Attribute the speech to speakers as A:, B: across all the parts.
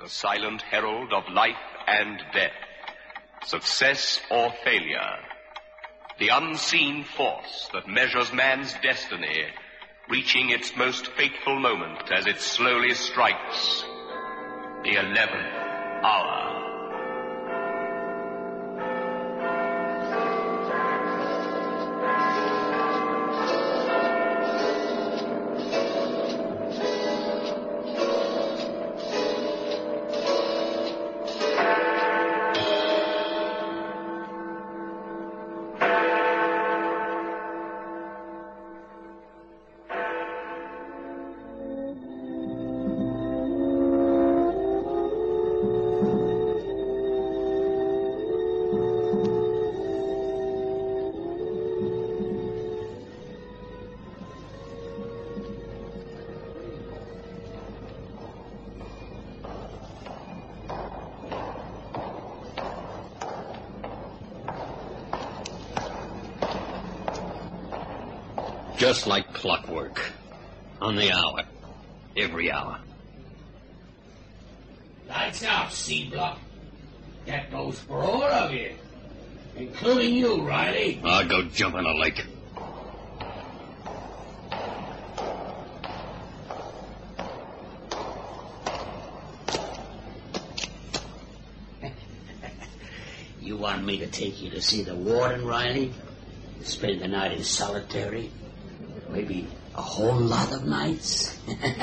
A: the silent herald of life and death, success or failure, the unseen force that measures man's destiny, reaching its most fateful moment as it slowly strikes the 11th hour.
B: Just like clockwork. On the hour. Every hour.
C: Lights out, C-Block. That goes for all of you. Including you, Riley.
B: I'll go jump in a lake.
C: You want me to take you to see the warden, Riley? Spend the night in solitary? Maybe a whole lot of nights?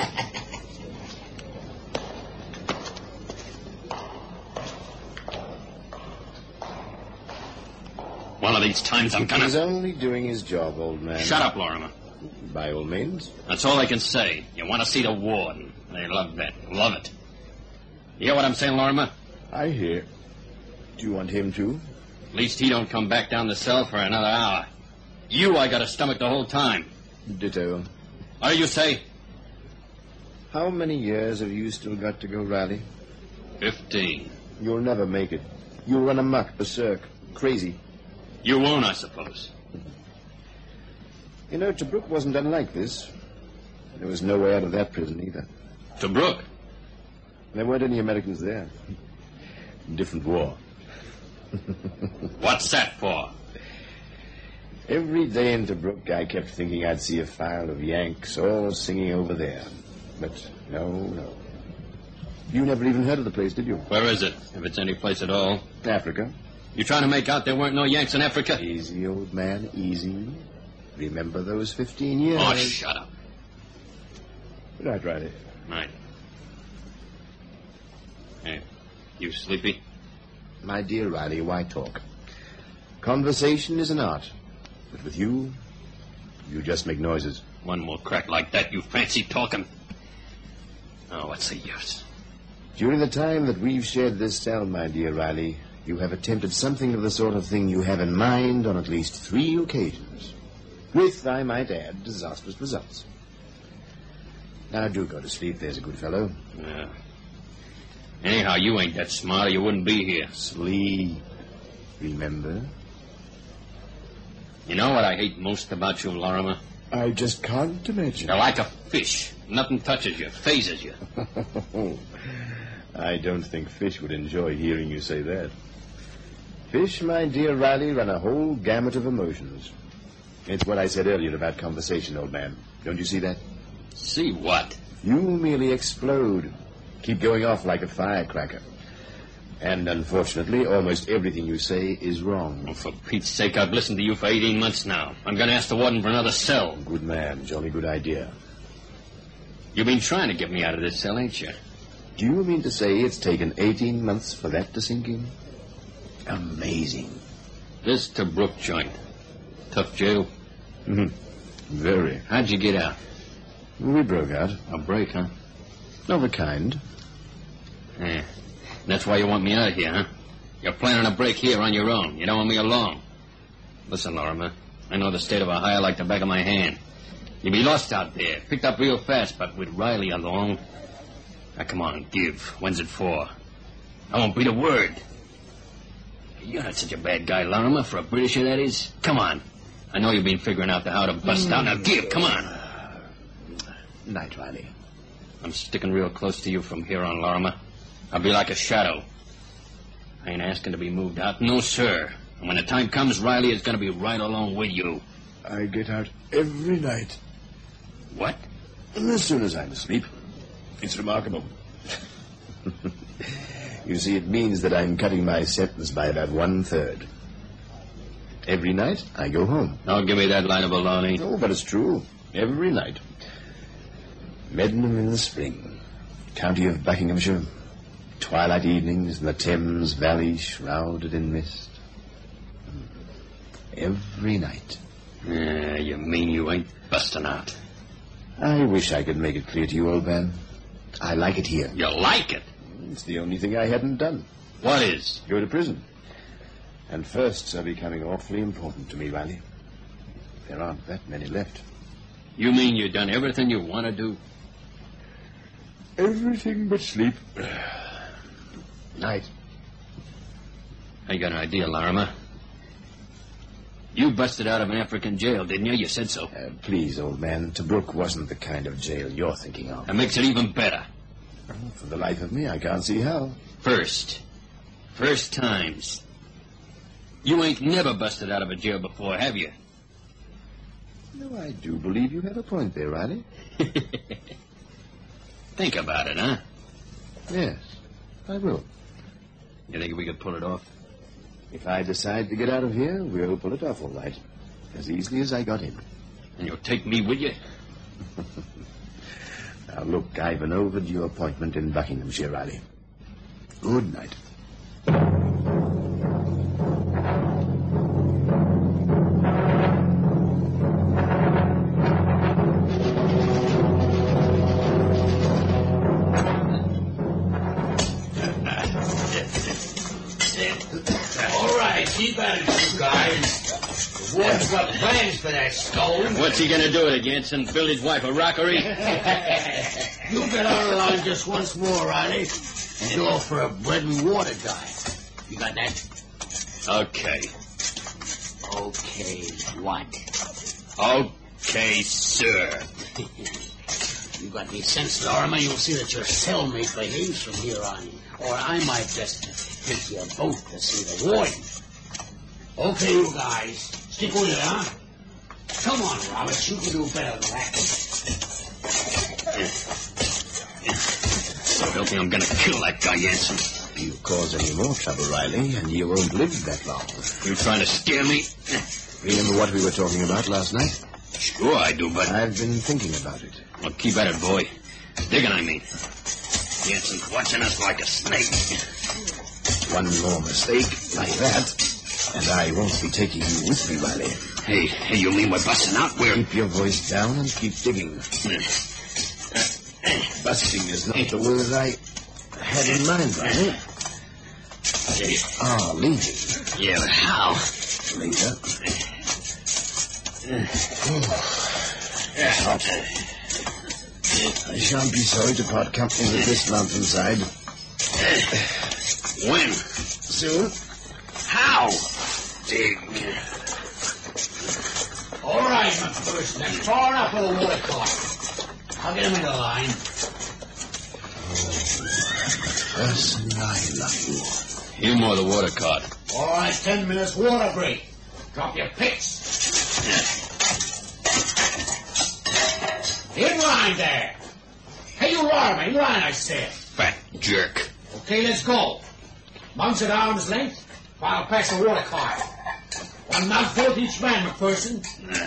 B: One of these times I'm gonna...
D: He's only doing his job, old man.
B: Shut up, Lorimer.
D: By all means.
B: That's all I can say. You want to see the warden. They love that. Love it. You hear what I'm saying, Lorimer?
D: I hear. Do you want him to?
B: At least he don't come back down the cell for another hour. You I got a stomach the whole time.
D: Ditto.
B: What do you say?
D: How many years have you still got to go, Riley?
B: 15.
D: You'll never make it. You'll run amok, berserk, crazy.
B: You won't, I suppose.
D: You know, Tobruk wasn't unlike this. There was no way out of that prison either.
B: Tobruk?
D: There weren't any Americans there. Different war.
B: What's that for?
D: Every day in Tobruk, I kept thinking I'd see a file of Yanks all singing over there. But no. You never even heard of the place, did you?
B: Where is it, if it's any place at all?
D: Africa.
B: You trying to make out there weren't no Yanks in Africa?
D: Easy, old man, easy. Remember those 15 years?
B: Oh, shut up.
D: Good night, Riley.
B: Night. Hey, you sleepy?
D: My dear Riley, why talk? Conversation is an art. But with you just make noises.
B: One more crack like that, you fancy talking. Oh, what's the use?
D: During the time that we've shared this cell, my dear Riley, you have attempted something of the sort of thing you have in mind on at least 3 occasions. With, I might add, disastrous results. Now, do go to sleep, there's a good fellow.
B: Yeah. Anyhow, you ain't that smart or you wouldn't be here.
D: Sleep. Remember?
B: You know what I hate most about you, Lorimer?
D: I just can't imagine.
B: You're like a fish. Nothing touches you, phases you.
D: I don't think fish would enjoy hearing you say that. Fish, my dear Riley, run a whole gamut of emotions. It's what I said earlier about conversation, old man. Don't you see that?
B: See what?
D: You merely explode. Keep going off like a firecracker. And unfortunately, almost everything you say is wrong.
B: Oh, for Pete's sake, I've listened to you for 18 months now. I'm going to ask the warden for another cell.
D: Good man. Jolly good idea.
B: You've been trying to get me out of this cell, ain't you?
D: Do you mean to say it's taken 18 months for that to sink in? Amazing.
B: This Tobruk joint. Tough jail.
D: Very.
B: How'd you get out?
D: We broke out.
B: A break, huh?
D: Of a kind.
B: Yeah. That's why you want me out of here, huh? You're planning a break here on your own. You don't want me along. Listen, Lorimer, I know the state of Ohio like the back of my hand. You'll be lost out there, picked up real fast, but with Riley along... Now, come on, give. When's it for? I won't beat a word. You're not such a bad guy, Lorimer, for a Britisher, that is. Come on. I know you've been figuring out how to bust out. Now, give. Come on.
D: Night, Riley.
B: I'm sticking real close to you from here on, Lorimer. I'll be like a shadow. I ain't asking to be moved out. No, sir. And when the time comes, Riley is going to be right along with you.
D: I get out every night.
B: What?
D: As soon as I'm asleep. It's remarkable. You see, it means that I'm cutting my sentence by about 1/3. Every night, I go home.
B: Don't give me that line of baloney.
D: Oh, but it's true. Every night. Medmenham in the spring. County of Buckinghamshire. Twilight evenings in the Thames Valley shrouded in mist. Every night.
B: Yeah, you mean you ain't busting out?
D: I wish I could make it clear to you, old man. I like it here.
B: You like it?
D: It's the only thing I hadn't done.
B: What is?
D: Go to prison. And firsts are becoming awfully important to me, Riley. There aren't that many left.
B: You mean you've done everything you want to do?
D: Everything but sleep. Night.
B: I got an idea, Larimer. You busted out of an African jail, didn't you? You said so.
D: Please, old man, Tobruk wasn't the kind of jail you're thinking of.
B: That makes it even better.
D: For the life of me, I can't see how.
B: First times. You ain't never busted out of a jail before, have you?
D: No, I do believe you have a point there, Riley.
B: Think about it, huh?
D: Yes, I will.
B: You think we could pull it off?
D: If I decide to get out of here, we'll pull it off all right. As easily as I got in.
B: And you'll take me with you?
D: Now, look, I've annulled your appointment in Buckinghamshire, Riley. Good night.
C: Keep at it, you guys. The warden's got plans for that stone.
B: What's he going to do with it, Jensen? Build his wife a rockery?
C: You get out of line just once more, Riley, and go for a bread and water dive. You got that?
B: Okay.
C: Okay, what?
B: Okay, sir.
C: You got any sense, Larimer, you'll see that your cellmate behaves from here on. Or I might just take your boat to see the warden. Okay, you guys. Stick with it, huh? Come on, Roberts. You can do better than that.
B: I don't think I'm going to kill that guy, Jensen.
D: You cause any more trouble, Riley, and you won't live that long.
B: You trying to scare me?
D: Remember what we were talking about last night?
B: Sure I do, but...
D: I've been thinking about it.
B: Well, keep at it, boy. Digging, I mean. Jensen's watching us like a snake.
D: One more mistake like that, and I won't be taking you with me, Riley.
B: Hey, you mean we're busting out?
D: Keep your voice down and keep digging. Busting is not the word I had in mind, Riley. Leaving.
B: Yeah, but how?
D: Later.
B: Yeah.
D: I shan't be sorry to part company with this mountainside.
B: When?
D: Soon.
B: How? Dig.
C: All right, McPherson. That's far enough for the water cart. I'll get him in the line.
D: Person, I love
B: You more the water cart.
C: All right, 10 minutes water break. Drop your picks. In line there. Hey, you Larimer, in line, I said.
B: Fat jerk.
C: Okay, let's go. Mounts at arm's length. While pass the water cart. One mouthful to each man, McPherson.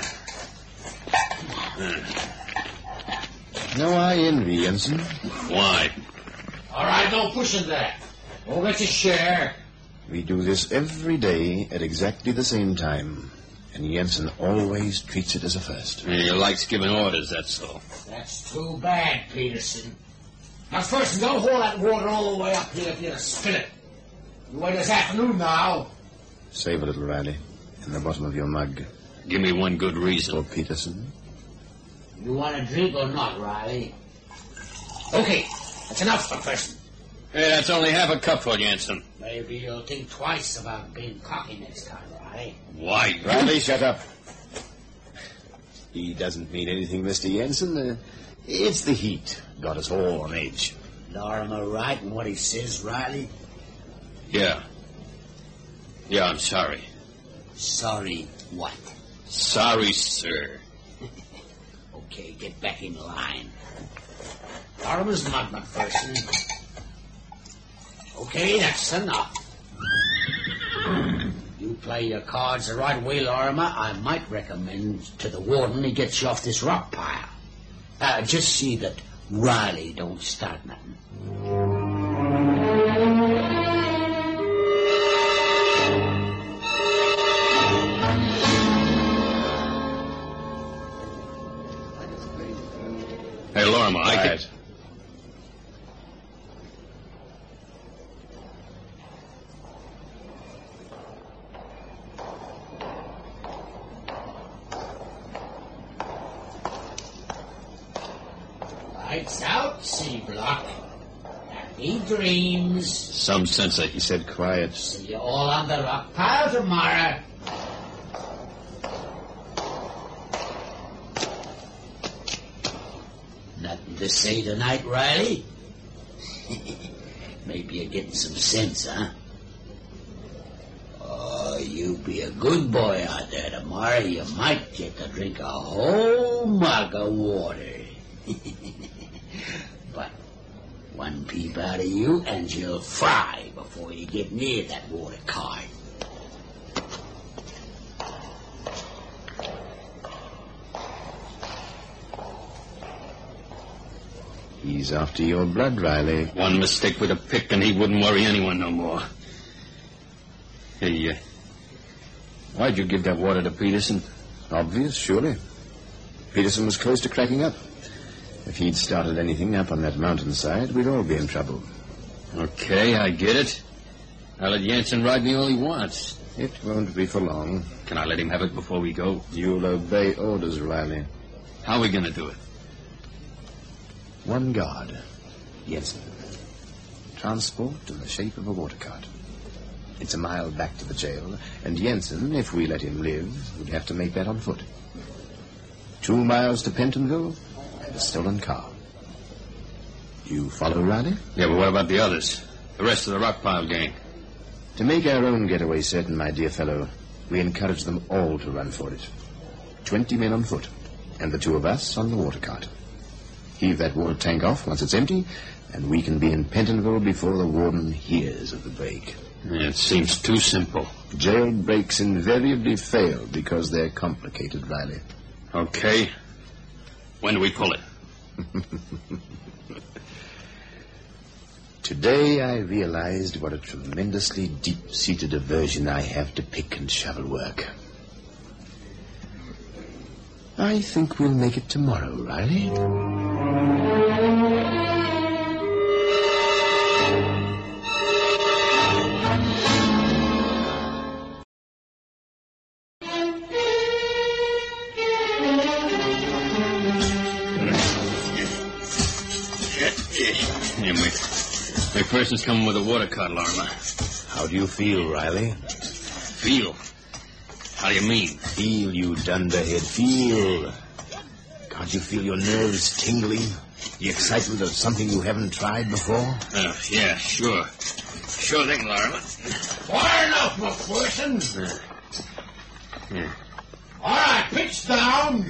D: No, I envy Jensen.
B: Why?
C: All right, no pushing that. Go get your share.
D: We do this every day at exactly the same time. And Jensen always treats it as a first.
B: He likes giving orders, that's all.
C: That's too bad, Peterson. McPherson, don't hold that water all the way up here if you're to spill it. You wait this afternoon now.
D: Save a little, Riley, in the bottom of your mug.
B: Give me one good reason.
D: For Peterson.
C: You want a drink or not, Riley? Okay, that's enough, McPherson.
B: Hey, that's only half a cupful, Jensen.
C: Maybe you'll think twice about being cocky next time, Riley.
B: Why?
D: Riley, shut up. He doesn't mean anything, Mr. Jensen. It's the heat. Got us all on edge.
C: Lorimer right in what he says, Riley?
B: Yeah. Yeah, I'm sorry.
C: Sorry what?
B: Sorry, sir.
C: Okay, get back in line. Lorimer's not McPherson. Okay, that's enough. You play your cards the right way, Lorimer. I might recommend to the warden he gets you off this rock pile. Just see that Riley don't start nothing.
B: Hey, Lorimer,
D: Quiet.
C: Lights out, C-Block. Happy dreams.
B: Some sense
D: He said quiet.
C: See you all on the rock pile tomorrow. Nothing to say tonight, Riley? Maybe you're getting some sense, huh? Oh, you be a good boy out there tomorrow. You might get to drink a whole mug of water. But one peep out of you and you'll fry before you get near that water cart.
D: He's after your blood, Riley.
B: one mistake with a pick and he wouldn't worry anyone no more. Hey, why'd you give that water to Peterson?
D: Obvious, surely. Peterson was close to cracking up. If he'd started anything up on that mountainside, we'd all be in trouble.
B: Okay, I get it. I'll let Jansen ride me all he wants.
D: It won't be for long.
B: Can I let him have it before we go?
D: You'll obey orders, Riley.
B: How are we going to do it?
D: One guard, Jensen. Transport in the shape of a water cart. It's a mile back to the jail, and Jensen, if we let him live, would have to make that on foot. 2 miles to Pentonville, and a stolen car. You follow, Riley?
B: Yeah, but what about the others? The rest of the Rockpile gang?
D: To make our own getaway certain, my dear fellow, we encourage them all to run for it. 20 men on foot, and the 2 of us on the water cart. Heave that water tank off once it's empty, and we can be in Pentonville before the warden hears of the break.
B: Yeah, it seems too simple.
D: Jailbreaks invariably fail because they're complicated, Riley.
B: Okay. When do we pull it?
D: Today I realized what a tremendously deep-seated aversion I have to pick and shovel work. I think we'll make it tomorrow, Riley.
B: Yeah, McPherson's coming with a water cart, Lorimer.
D: How do you feel, Riley?
B: Feel? How do you mean?
D: Feel, you dunderhead, feel. Can't you feel your nerves tingling? The excitement of something you haven't tried before?
B: Yeah, sure. Sure thing, Lorimer.
C: Far enough, McPherson.
B: Yeah.
C: All right, pitch down.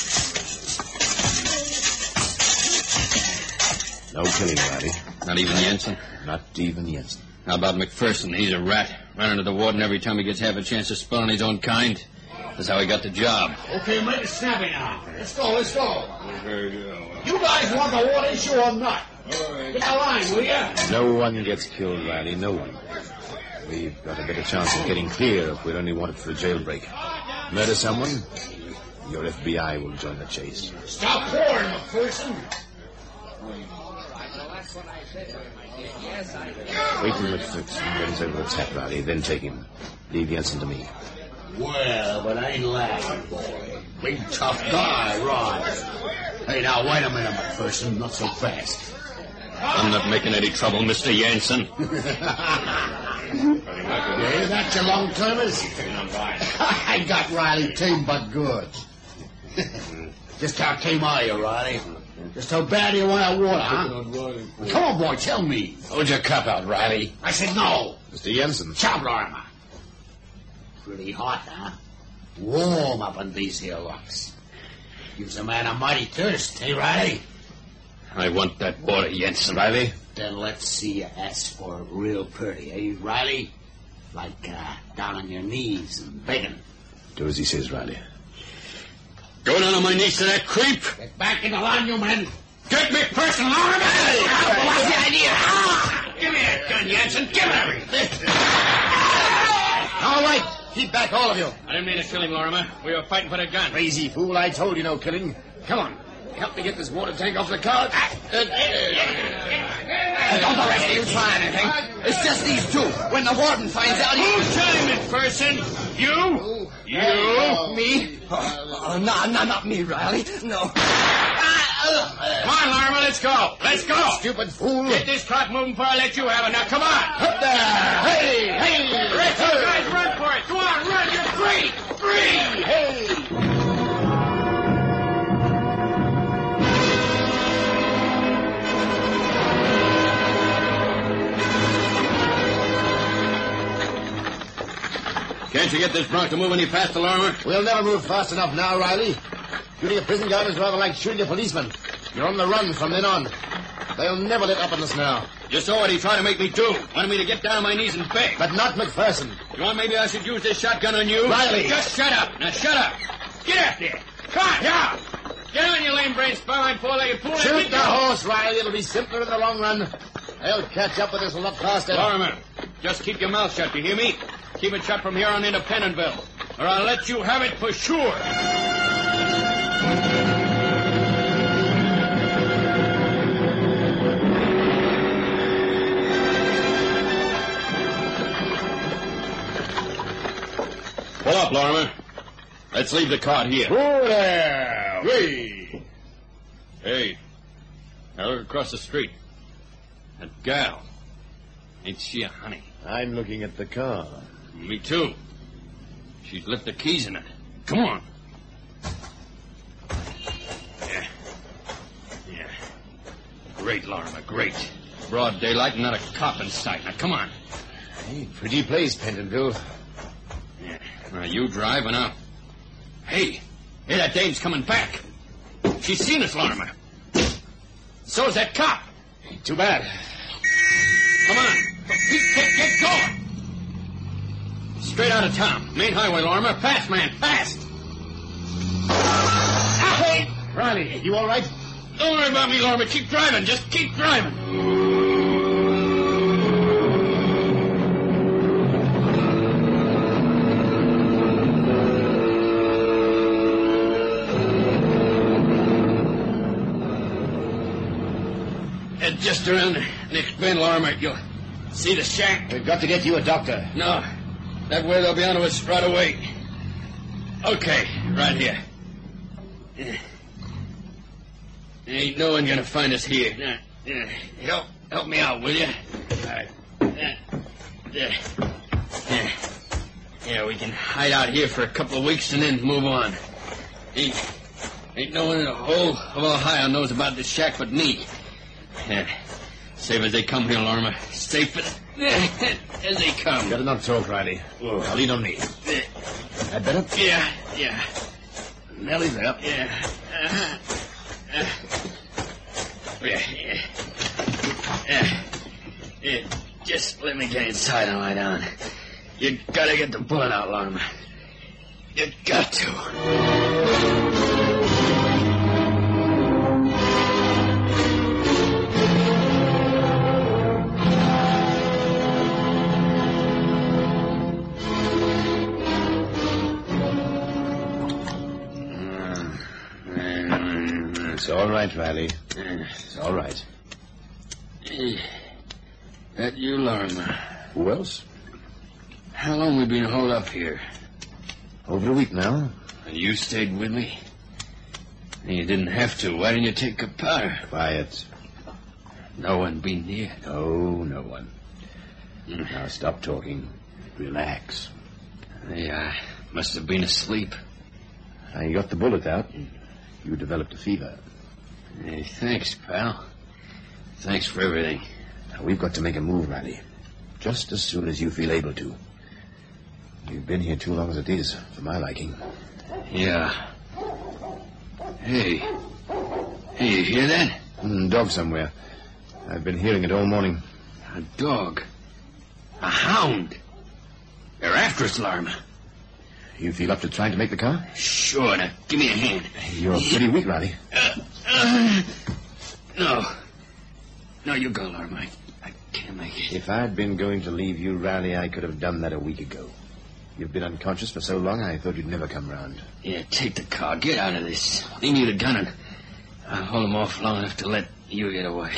D: No killing, Riley.
B: Not even Jensen?
D: Not even Jensen.
B: How about McPherson? He's a rat. Running to the warden every time he gets half a chance to spill on his own kind. That's how he got the job.
C: Okay, make it snappy now. Let's go. You guys want the water issue or not? Get a line, will you?
D: No one gets killed, Riley, no one. We've got a better chance of getting clear if we'd only want it for a jailbreak. Murder someone, your FBI will join the chase.
C: Stop pouring, McPherson.
D: Wait till McPherson bends over the tap, Riley, then take him. Leave Jensen to me.
C: Well, but I ain't laughing, boy. Big tough guy, Rod. Hey, now, wait a minute, McPherson. Not so fast.
B: I'm not making any trouble, Mr. Jansen.
C: Yeah, that's your long-termers? I got Riley tame, but good. Just how tame are you, Riley? Just how bad do you want that water, huh? Come on, boy, tell me.
B: Hold your cup out, Riley.
C: I said no.
D: Mr. Jensen.
C: Chop, Lorimer. Pretty hot, huh? Warm up on these here rocks. Gives a man a mighty thirst, eh, Riley?
B: I want that water, Jensen.
D: Riley?
C: Then let's see you ask for it real pretty, eh, Riley? Like, down on your knees and begging.
D: Do as he says, Riley.
B: Go down on my knees to that creep.
C: Get back in the line, you men.
B: Get me personal, Lorimer.
C: What's the idea?
B: Give me that gun, Jensen. Give it to me.
D: All right. Keep back, all of you.
B: I didn't mean to kill him, Lorimer. We were fighting for the gun.
D: Crazy fool. I told you no killing. Come on. Help me get this water tank off the car.
C: Don't the rest of you try anything. It's just these two. When the warden finds out...
B: Who's telling this person? You? You?
C: Me? Oh, no, not me, Riley. No.
B: Come on, Lorimer, let's go. Let's go.
D: Stupid fool.
B: Get this cart moving before I let you have it. Now, come on.
D: Up there. Hey, hey.
B: The rest of you guys run for it. Go on, run. You're free. Free.
D: Hey.
B: Can't you get this bronc to move any faster, Lorimer?
D: We'll never move fast enough now, Riley. Shooting a prison guard is rather like shooting a policeman. You're on the run from then on. They'll never let up on us now.
B: You saw what he tried to make me do. Wanted me to get down on my knees and beg.
D: But not McPherson.
B: You want maybe I should use this shotgun on you?
D: Riley!
B: Just shut up. Now, shut up. Get up there. Come on, now. Get on, you lame-brained spine, four-legged fool.
D: Shoot the horse, Riley. It'll be simpler in the long run. They'll catch up with us a lot faster.
B: Lorimer, just keep your mouth shut, you hear me? Keep it shut from here on into Pentonville, or I'll let you have it for sure. Pull up, Lorimer. Let's leave the cart here.
D: Oh, there.
B: Hey. Hey. Now look across the street. That gal. Ain't she a honey?
D: I'm looking at the car.
B: Me too. She's left the keys in it. Come on. Yeah. Yeah. Great, Lorimer, great. Broad daylight and not a cop in sight. Now, come on.
D: Hey, pretty place, Pentonville.
B: Yeah. Now, you drive and I'll... Hey, that dame's coming back. She's seen us, Lorimer. So's that cop.
D: Ain't too bad.
B: Come on. Get going. Straight out of town. Main highway, Lorimer. Fast, man, fast.
D: Hey! Riley, you all right?
B: Don't worry about me, Lorimer. Keep driving. Just keep driving. And just around the next bend, Lorimer, you'll see the shack.
D: We've got to get you a doctor.
B: No. That way they'll be onto us right away. Okay, right here. Ain't no one gonna find us here. Help me out, will you? All right. Yeah, we can hide out here for a couple of weeks and then move on. Ain't no one in the whole of Ohio knows about this shack but me. Yeah. Safe as they come here, Lorimer. Safe as they come.
D: Better not talk, Riley.
B: Whoa.
D: Now lean on me. That better?
B: Yeah.
D: Nelly's up.
B: Yeah. Just let me get inside and lie down. You gotta get the bullet out, Lorimer. You got to.
D: It's all right, Riley. It's all right.
B: That you, Lorimer?
D: Who else?
B: How long we been holed up here?
D: Over a week now.
B: And you stayed with me? You didn't have to. Why didn't you take a powder?
D: Quiet.
B: No one been near?
D: No one. Now stop talking. Relax.
B: I must have been asleep.
D: You got the bullet out. You developed a fever.
B: Hey, thanks, pal. Thanks for everything.
D: Now, we've got to make a move, Riley. Just as soon as you feel able to. You've been here too long as it is, for my liking.
B: Yeah. Hey, you hear that?
D: Dog somewhere. I've been hearing it all morning.
B: A dog. A hound. They're after us, Larimer.
D: You feel up to trying to make the car?
B: Sure, now give me a hand.
D: You're pretty weak, Riley.
B: No, you go, Larimer. I can't make it.
D: If I'd been going to leave you, Riley, I could have done that a week ago. You've been unconscious for so long, I thought you'd never come round.
B: Yeah, take the car. Get out of this. Leave me the gun and I'll hold him off long enough to let you get away.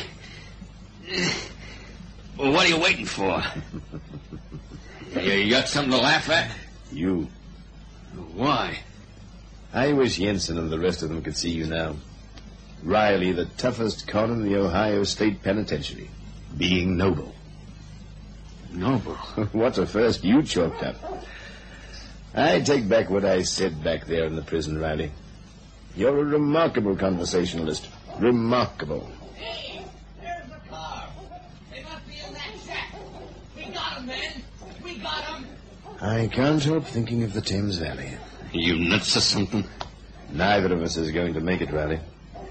B: Well, what are you waiting for? You got something to laugh at?
D: You.
B: Why?
D: I wish Jensen and the rest of them could see you now. Riley, the toughest con in the Ohio State Penitentiary. Being noble.
B: Noble?
D: What a first you chalked up. I take back what I said back there in the prison, Riley. You're a remarkable conversationalist. Remarkable.
C: Hey, there's the car. They must be in that shack. We got them, men. We got them.
D: I can't help thinking of the Thames Valley.
B: You nuts or something?
D: Neither of us is going to make it, Riley.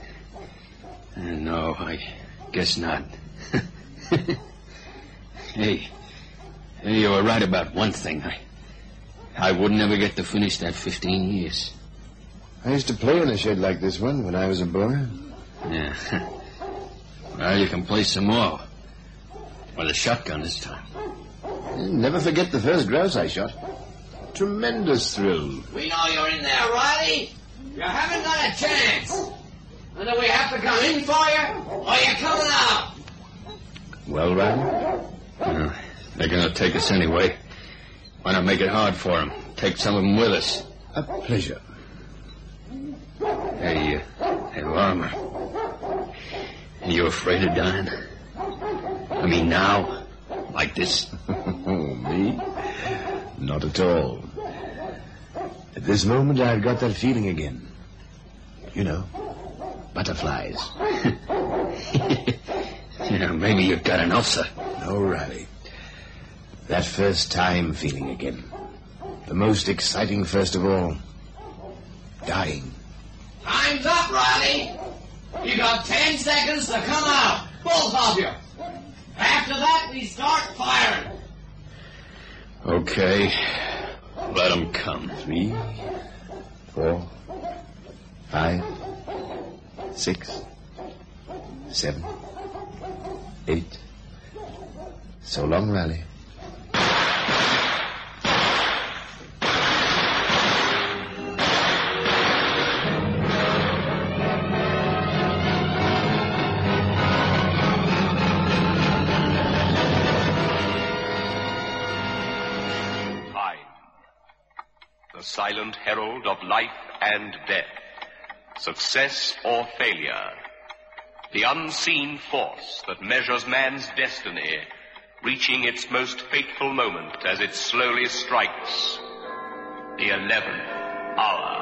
B: No, I guess not. Hey, you were right about one thing. I wouldn't ever get to finish that 15 years.
D: I used to play in a shed like this one when I was a boy.
B: Yeah. Well, you can play some more. With a shotgun this time.
D: Never forget the first grouse I shot. Tremendous thrill.
C: We know you're in there, Riley. You haven't got a chance. Whether we have to come in for you, or you're coming out.
D: Well, Riley?
B: They're going to take us anyway. Why not make it hard for them? Take some of them with us.
D: A pleasure.
B: Hey, Larimer. Are you afraid of dying? I mean, now? Like this?
D: Me? Not at all. At this moment, I've got that feeling again. You know, butterflies.
B: Maybe you've got an ulcer.
D: No, Riley. That first time feeling again. The most exciting first of all. Dying.
C: Time's up, Riley. You got 10 seconds to come out. Both of you. After that, we start firing.
B: Okay. Let them come.
D: 3, 4, 5, 6, 7, 8. So long, Riley.
A: The silent herald of life and death, success or failure, the unseen force that measures man's destiny, reaching its most fateful moment as it slowly strikes the 11th hour.